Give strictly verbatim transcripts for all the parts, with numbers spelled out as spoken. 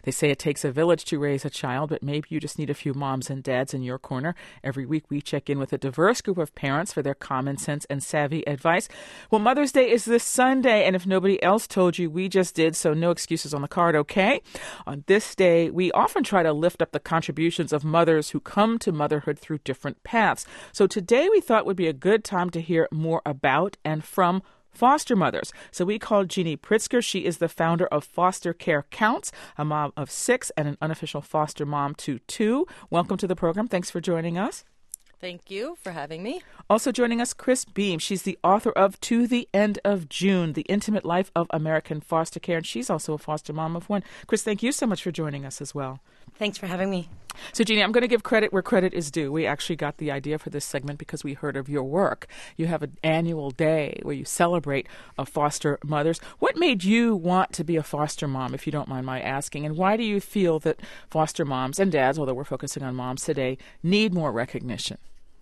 They say it takes a village to raise a child, but maybe you just need a few moms and dads in your corner. Every week we check in with a diverse group of parents for their common sense and savvy advice. Well, Mother's Day is this Sunday, and if nobody else told you, we just did, so no excuses on the card, okay? On this day, we often try to lift up the contributions of mothers who come to motherhood through different paths. So today we thought would be a good time to hear more about and from foster mothers. So we called Jeannie Pritzker. She is the founder of Foster Care Counts, a mom of six and an unofficial foster mom to two. Welcome to the program. Thanks for joining us. Thank you for having me. Also joining us, Chris Beam. She's the author of To the End of June, The Intimate Life of American Foster Care, and she's also a foster mom of one. Chris, thank you so much for joining us as well. Thanks for having me. So, Jeannie, I'm going to give credit where credit is due. We actually got the idea for this segment because we heard of your work. You have an annual day where you celebrate uh, foster mothers. What made you want to be a foster mom, if you don't mind my asking? And why do you feel that foster moms and dads, although we're focusing on moms today, need more recognition?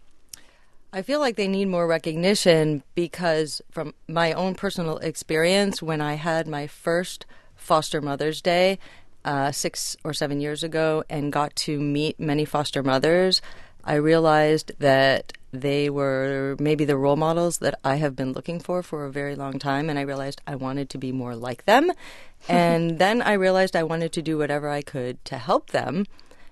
I feel like they need more recognition because from my own personal experience, when I had my first foster Mother's Day uh, six or seven years ago and got to meet many foster mothers, I realized that they were maybe the role models that I have been looking for for a very long time, and I realized I wanted to be more like them. And then I realized I wanted to do whatever I could to help them,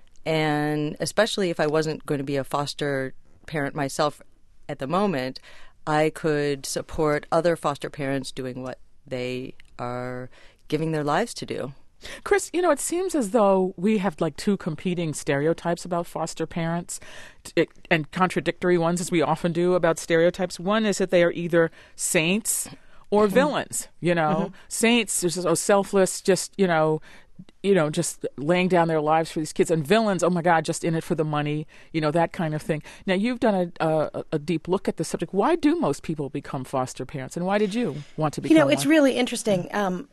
and especially if I wasn't going to be a foster parent myself at the moment, I could support other foster parents doing what they are giving their lives to do. Chris, you know, it seems as though we have like two competing stereotypes about foster parents t- and contradictory ones, as we often do about stereotypes. One is that they are either saints or mm-hmm. villains, you know. Mm-hmm. Saints are so selfless, just, you know, you know, just laying down their lives for these kids, and villains, oh my God, just in it for the money, you know, that kind of thing. Now, you've done a, a, a deep look at the subject. Why do most people become foster parents, and why did you want to become You know, it's one? really interesting. Um,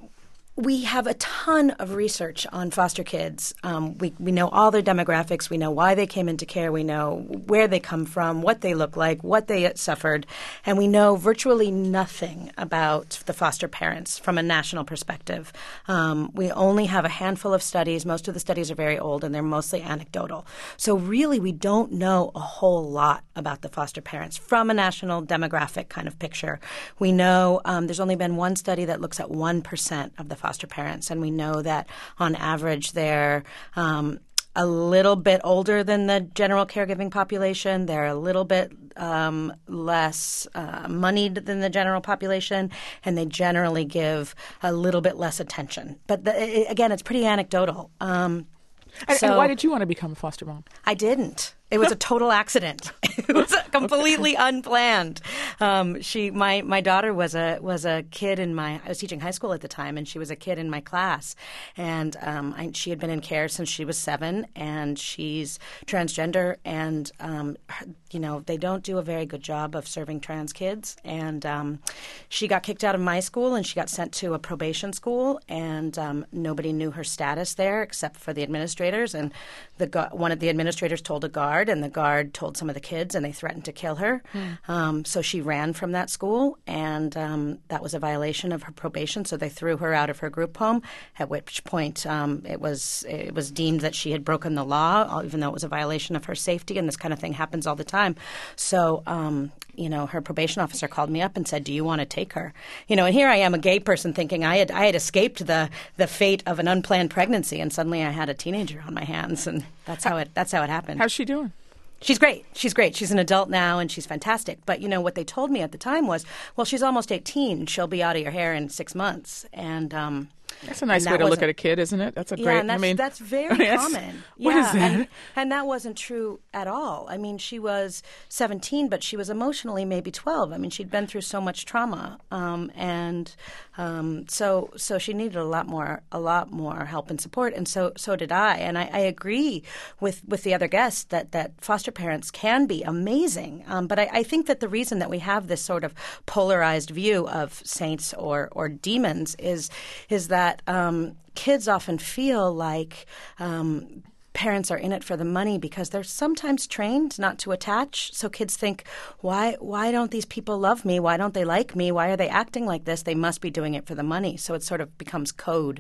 we have a ton of research on foster kids. Um, we, we know all their demographics. We know why they came into care. We know where they come from, what they look like, what they suffered. And we know virtually nothing about the foster parents from a national perspective. Um, we only have a handful of studies. Most of the studies are very old, and they're mostly anecdotal. So really, we don't know a whole lot about the foster parents from a national demographic kind of picture. We know um, there's only been one study that looks at one percent of the foster parents, and we know that on average they're um, a little bit older than the general caregiving population. They're a little bit um, less uh, moneyed than the general population, and they generally give a little bit less attention. But the, it, again, it's pretty anecdotal. Um, and, so and why did you want to become a foster mom? I didn't. It was a total accident. It was completely unplanned. Um, she, my, my daughter was a was a kid in my. I was teaching high school at the time, and she was a kid in my class. And um, I, she had been in care since she was seven, and she's transgender. And um, her, you know, they don't do a very good job of serving trans kids. And um, she got kicked out of my school, and she got sent to a probation school. And um, nobody knew her status there except for the administrators. And the one of the administrators told a guard. And the guard told some of the kids, and they threatened to kill her. Mm. Um, so she ran from that school, and um, that was a violation of her probation. So they threw her out of her group home. At which point, um, it was it was deemed that she had broken the law, even though it was a violation of her safety. And this kind of thing happens all the time. So, um, you know, her probation officer called me up and said, "Do you want to take her?" You know, and here I am, a gay person, thinking I had I had escaped the the fate of an unplanned pregnancy, and suddenly I had a teenager on my hands, and that's how it that's how it happened. How's she doing? She's great. She's great. She's an adult now, and she's fantastic. But, you know, what they told me at the time was, well, she's almost eighteen. She'll be out of your hair in six months. And um, that's a nice way to look at a kid, isn't it? That's a yeah, great, and that's, I mean. that's very I mean, common. What yeah, is that? And, and that wasn't true at all. I mean, she was seventeen, but she was emotionally maybe twelve. I mean, she'd been through so much trauma. Um, and um, so so she needed a lot more a lot more help and support, and so so did I. And I, I agree with, with the other guests that, that foster parents can be amazing. Um, but I, I think that the reason that we have this sort of polarized view of saints or, or demons is is that um, kids often feel like um, parents are in it for the money because they're sometimes trained not to attach. So kids think, why why don't these people love me? Why don't they like me? Why are they acting like this? They must be doing it for the money. So it sort of becomes code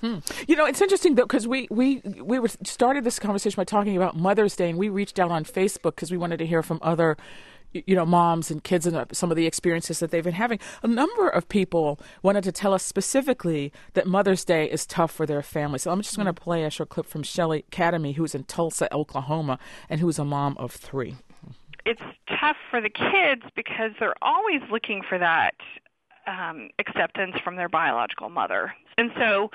Hmm. You know, it's interesting, though, because we, we, we were started this conversation by talking about Mother's Day, and we reached out on Facebook because we wanted to hear from other, you know, moms and kids and some of the experiences that they've been having. A number of people wanted to tell us specifically that Mother's Day is tough for their family. So I'm just going to play a short clip from Shelly Academy, who's in Tulsa, Oklahoma, and who's a mom of three. It's tough for the kids because they're always looking for that um, acceptance from their biological mother. And so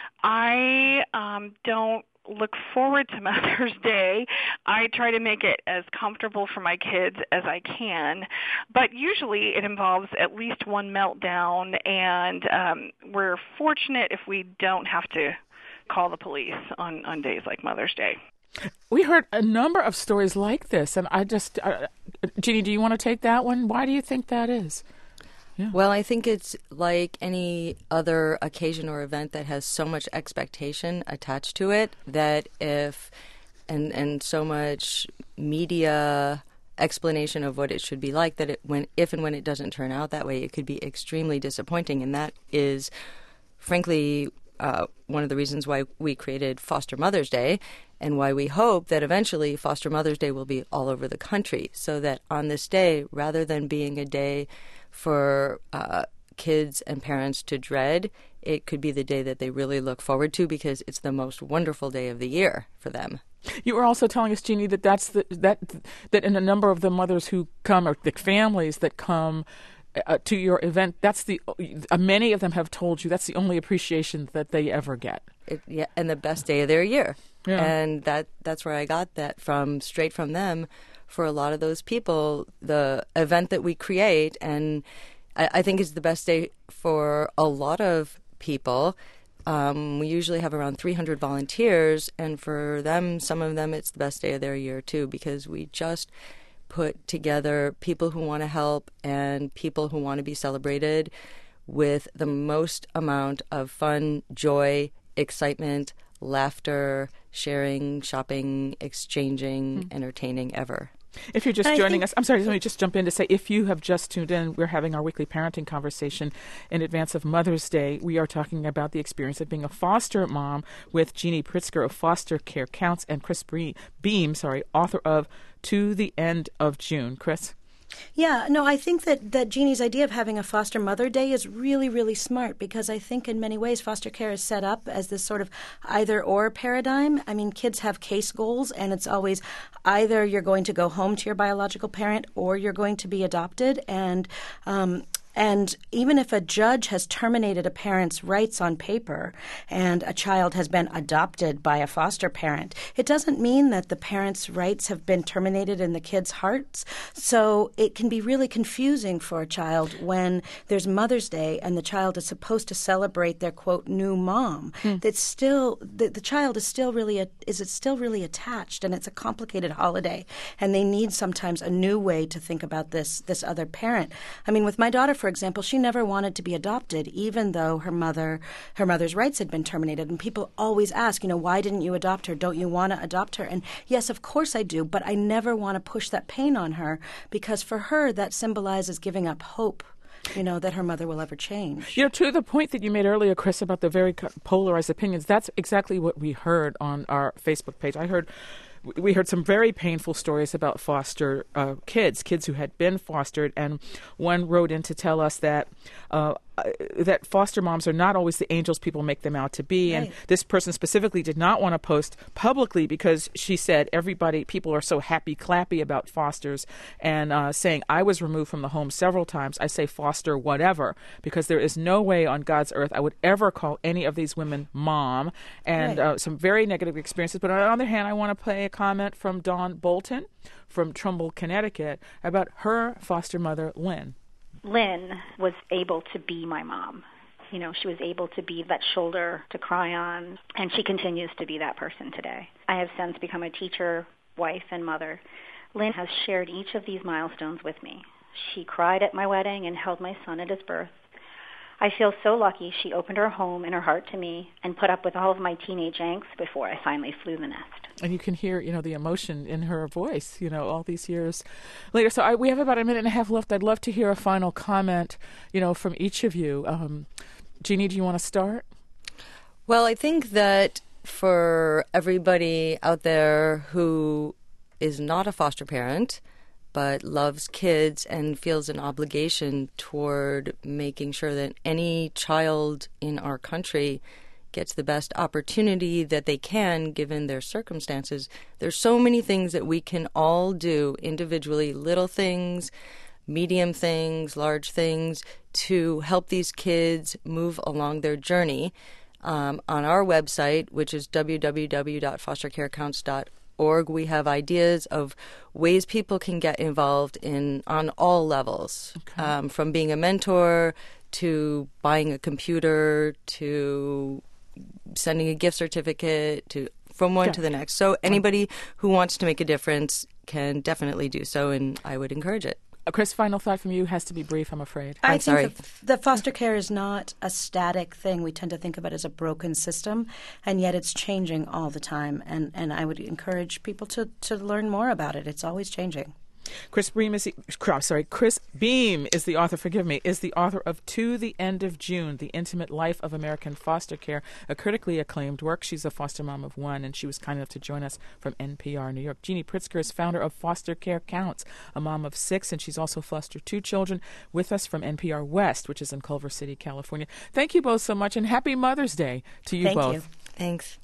I um, don't look forward to Mother's Day. I try to make it as comfortable for my kids as I can, but usually it involves at least one meltdown, and um, we're fortunate if we don't have to call the police on, on days like Mother's Day. We heard a number of stories like this, and I just, uh, Jeannie, do you want to take that one? Why do you think that is? Yeah. Well, I think it's like any other occasion or event that has so much expectation attached to it that if, and and so much media explanation of what it should be like, that it when if and when it doesn't turn out that way, it could be extremely disappointing. And that is, frankly, uh, one of the reasons why we created Foster Mother's Day, and why we hope that eventually Foster Mother's Day will be all over the country, so that on this day, rather than being a day for uh, kids and parents to dread, it could be the day that they really look forward to, because it's the most wonderful day of the year for them. You were also telling us, Jeannie, that that's the, that that in a number of the mothers who come, or the families that come uh, to your event, that's the uh, many of them have told you that's the only appreciation that they ever get. It, yeah, and the best day of their year. Yeah. And that that's where I got that from, straight from them. For a lot of those people, the event that we create, and I, I think is the best day for a lot of people. Um, we usually have around three hundred volunteers, and for them, some of them, it's the best day of their year too, because we just put together people who want to help and people who want to be celebrated with the most amount of fun, joy, excitement, laughter, sharing, shopping, exchanging, mm. entertaining ever. If you're just I joining think, us, I'm sorry, let me just jump in to say, if you have just tuned in, we're having our weekly parenting conversation in advance of Mother's Day. We are talking about the experience of being a foster mom with Jeannie Pritzker of Foster Care Counts and Chris Beam, sorry, author of To the End of June. Chris? Yeah, no, I think that, that Jeannie's idea of having a foster mother day is really, really smart, because I think in many ways foster care is set up as this sort of either-or paradigm. I mean, kids have case goals, and it's always either you're going to go home to your biological parent or you're going to be adopted. And um, And even if a judge has terminated a parent's rights on paper and a child has been adopted by a foster parent, it doesn't mean that the parent's rights have been terminated in the kid's hearts. So it can be really confusing for a child when there's Mother's Day and the child is supposed to celebrate their, quote, new mom. Hmm. That's still the, the child is still really a, is it still really attached, and it's a complicated holiday, and they need sometimes a new way to think about this this other parent. I mean, with my daughter, for example, she never wanted to be adopted, even though her mother, her mother's rights had been terminated. And people always ask, you know, why didn't you adopt her? Don't you want to adopt her? And yes, of course I do, but I never want to push that pain on her, because for her that symbolizes giving up hope, you know, that her mother will ever change. You know, to the point that you made earlier, Chris, about the very polarized opinions, that's exactly what we heard on our Facebook page. I heard We heard some very painful stories about foster uh, kids, kids who had been fostered, and one wrote in to tell us that uh, that foster moms are not always the angels people make them out to be. Right. And this person specifically did not want to post publicly because she said everybody, people are so happy clappy about fosters, and uh, saying, I was removed from the home several times. I say foster whatever, because there is no way on God's earth I would ever call any of these women mom, and right. uh, some very negative experiences. But on the other hand, I want to play a comment from Dawn Bolton from Trumbull, Connecticut, about her foster mother, Lynn. Lynn was able to be my mom. You know, she was able to be that shoulder to cry on, and she continues to be that person today. I have since become a teacher, wife, and mother. Lynn has shared each of these milestones with me. She cried at my wedding and held my son at his birth. I feel so lucky she opened her home and her heart to me and put up with all of my teenage angst before I finally flew the nest. And you can hear, you know, the emotion in her voice, you know, all these years later. So I, we have about a minute and a half left. I'd love to hear a final comment, you know, from each of you. Um, Jeannie, do you want to start? Well, I think that for everybody out there who is not a foster parent but loves kids and feels an obligation toward making sure that any child in our country gets the best opportunity that they can given their circumstances, there's so many things that we can all do individually, little things, medium things, large things, to help these kids move along their journey. Um, on our website, which is w w w dot foster care counts dot org, we have ideas of ways people can get involved in on all levels, okay. um, from being a mentor to buying a computer to sending a gift certificate to from one yeah. to the next. So anybody who wants to make a difference can definitely do so, and I would encourage it. Uh, Chris, final thought from you. Has to be brief, I'm afraid. I I'm think sorry. The, the foster care is not a static thing. We tend to think of it as a broken system, and yet it's changing all the time. And, and I would encourage people to, to learn more about it. It's always changing. Chris Beam is the, I'm sorry, Chris Beam is the author, forgive me, is the author of To the End of June, The Intimate Life of American Foster Care, a critically acclaimed work. She's a foster mom of one, and she was kind enough to join us from N P R New York. Jeannie Pritzker is founder of Foster Care Counts, a mom of six, and she's also fostered two children with us from N P R West, which is in Culver City, California. Thank you both so much, and happy Mother's Day to you Thank both. You. Thanks.